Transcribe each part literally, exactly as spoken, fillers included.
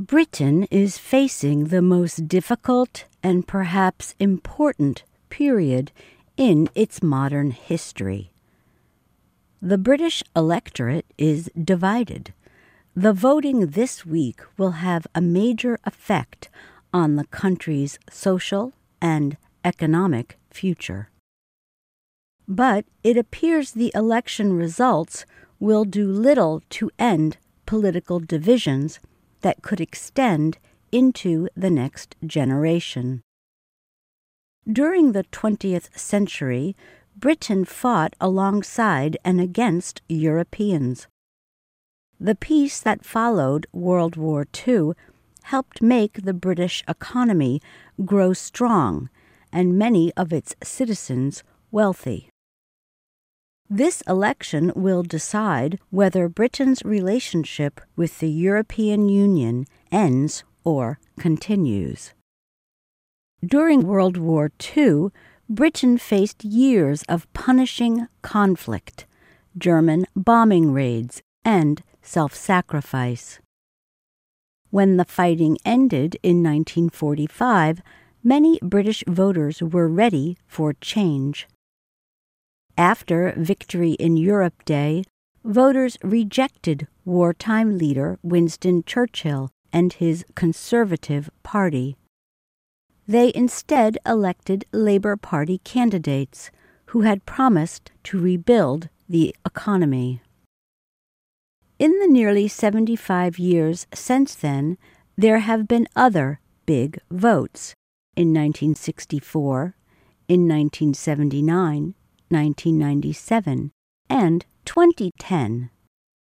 Britain is facing the most difficult and perhaps important period in its modern history. The British electorate is divided. The voting this week will have a major effect on the country's social and economic future. But it appears the election results will do little to end political divisions that could extend into the next generation. During the twentieth century, Britain fought alongside and against Europeans. The peace that followed World War Two helped make the British economy grow strong and many of its citizens wealthy. This election will decide whether Britain's relationship with the European Union ends or continues. During World War Two, Britain faced years of punishing conflict, German bombing raids, and self-sacrifice. When the fighting ended in nineteen forty-five, many British voters were ready for change. After Victory in Europe Day, voters rejected wartime leader Winston Churchill and his Conservative Party. They instead elected Labour Party candidates who had promised to rebuild the economy. In the nearly seventy-five years since then, there have been other big votes in nineteen sixty-four, in nineteen seventy-nine, nineteen ninety-seven, and twenty ten.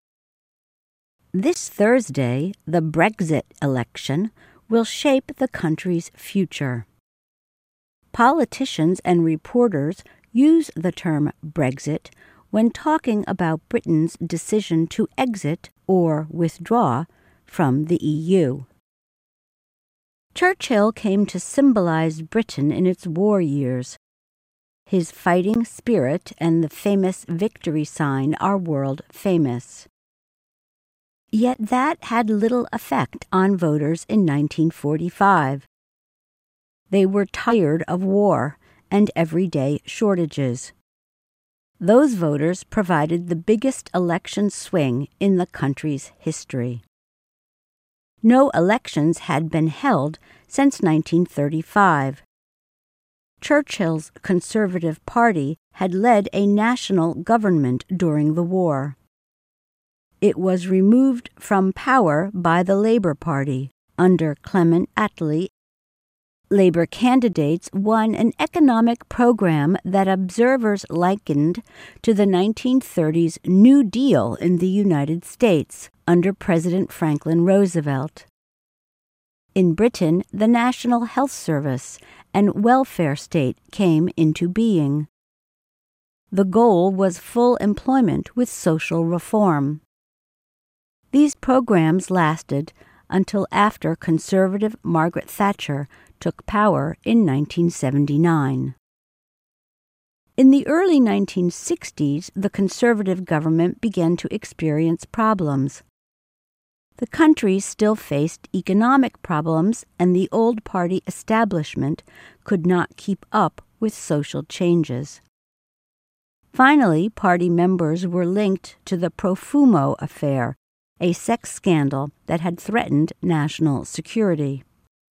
This Thursday, the Brexit election will shape the country's future. Politicians and reporters use the term Brexit when talking about Britain's decision to exit or withdraw from the E U. Churchill came to symbolize Britain in its war years. His fighting spirit and the famous victory sign are world famous. Yet that had little effect on voters in nineteen forty-five. They were tired of war and everyday shortages. Those voters provided the biggest election swing in the country's history. No elections had been held since nineteen thirty-five. Churchill's Conservative Party had led a national government during the war. It was removed from power by the Labour Party under Clement Attlee. Labour candidates won an economic program that observers likened to the nineteen thirties New Deal in the United States under President Franklin Roosevelt. In Britain, the National Health Service and welfare state came into being. The goal was full employment with social reform. These programs lasted until after conservative Margaret Thatcher took power in nineteen seventy-nine. In the early nineteen sixties, the conservative government began to experience problems. The country still faced economic problems, and the old party establishment could not keep up with social changes. Finally, party members were linked to the Profumo affair, a sex scandal that had threatened national security.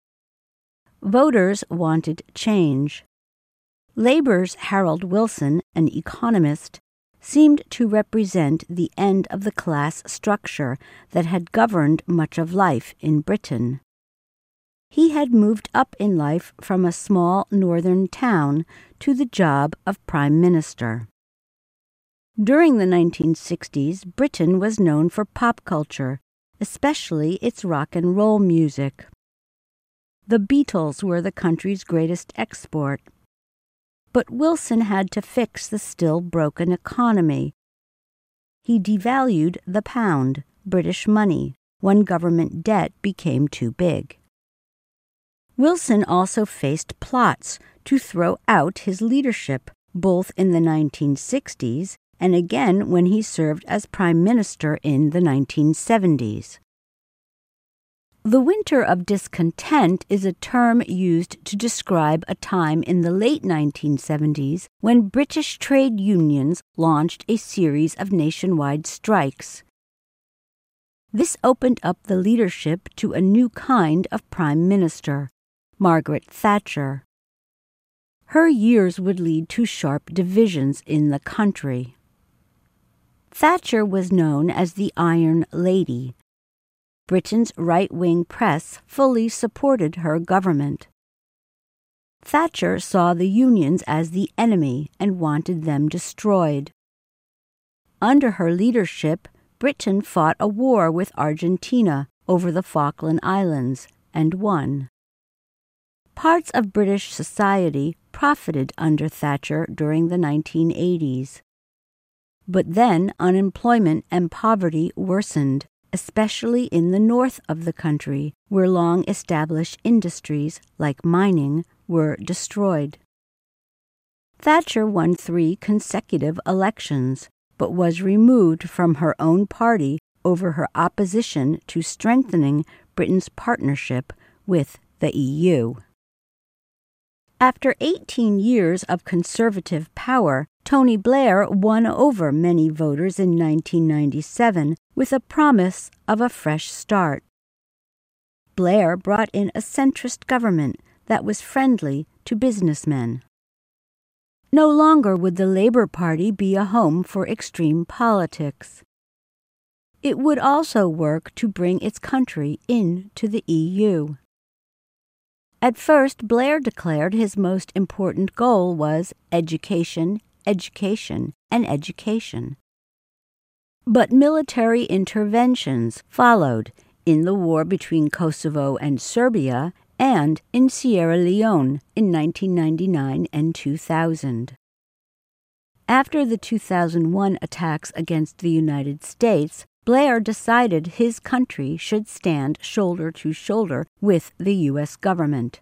Voters wanted change. Labour's Harold Wilson, an economist, seemed to represent the end of the class structure that had governed much of life in Britain. He had moved up in life from a small northern town to the job of Prime Minister. During the nineteen sixties, Britain was known for pop culture, especially its rock and roll music. The Beatles were the country's greatest export. But Wilson had to fix the still broken economy. He devalued the pound, British money, when government debt became too big. Wilson also faced plots to throw out his leadership, both in the nineteen sixties and again when he served as Prime Minister in the nineteen seventies. The Winter of Discontent is a term used to describe a time in the late nineteen seventies when British trade unions launched a series of nationwide strikes. This opened up the leadership to a new kind of prime minister, Margaret Thatcher. Her years would lead to sharp divisions in the country. Thatcher was known as the Iron Lady. Britain's right-wing press fully supported her government. Thatcher saw the unions as the enemy and wanted them destroyed. Under her leadership, Britain fought a war with Argentina over the Falkland Islands and won. Parts of British society profited under Thatcher during the nineteen eighties. But then unemployment and poverty worsened, especially in the north of the country, where long-established industries, like mining, were destroyed. Thatcher won three consecutive elections, but was removed from her own party over her opposition to strengthening Britain's partnership with the E U. After eighteen years of conservative power, Tony Blair won over many voters in nineteen ninety-seven with a promise of a fresh start. Blair brought in a centrist government that was friendly to businessmen. No longer would the Labour Party be a home for extreme politics. It would also work to bring its country into the E U. At first, Blair declared his most important goal was education, education, and education. But military interventions followed in the war between Kosovo and Serbia and in Sierra Leone in nineteen ninety-nine and two thousand. After the two thousand one attacks against the United States, Blair decided his country should stand shoulder to shoulder with the U S government.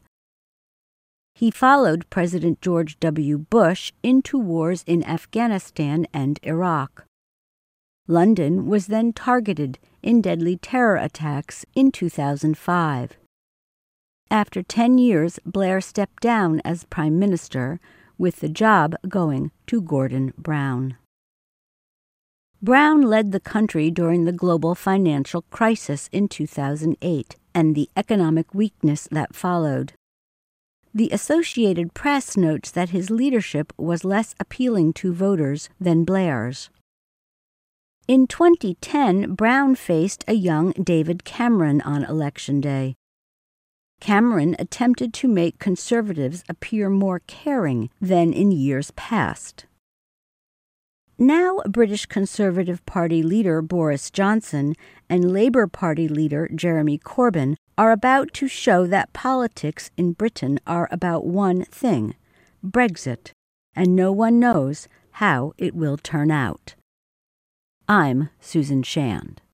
He followed President George W. Bush into wars in Afghanistan and Iraq. London was then targeted in deadly terror attacks in two thousand five. After ten years, Blair stepped down as Prime Minister, with the job going to Gordon Brown. Brown led the country during the global financial crisis in two thousand eight and the economic weakness that followed. The Associated Press notes that his leadership was less appealing to voters than Blair's. In twenty ten, Brown faced a young David Cameron on Election Day. Cameron attempted to make conservatives appear more caring than in years past. Now, British Conservative Party leader Boris Johnson and Labour Party leader Jeremy Corbyn are about to show that politics in Britain are about one thing, Brexit, and no one knows how it will turn out. I'm Susan Shand.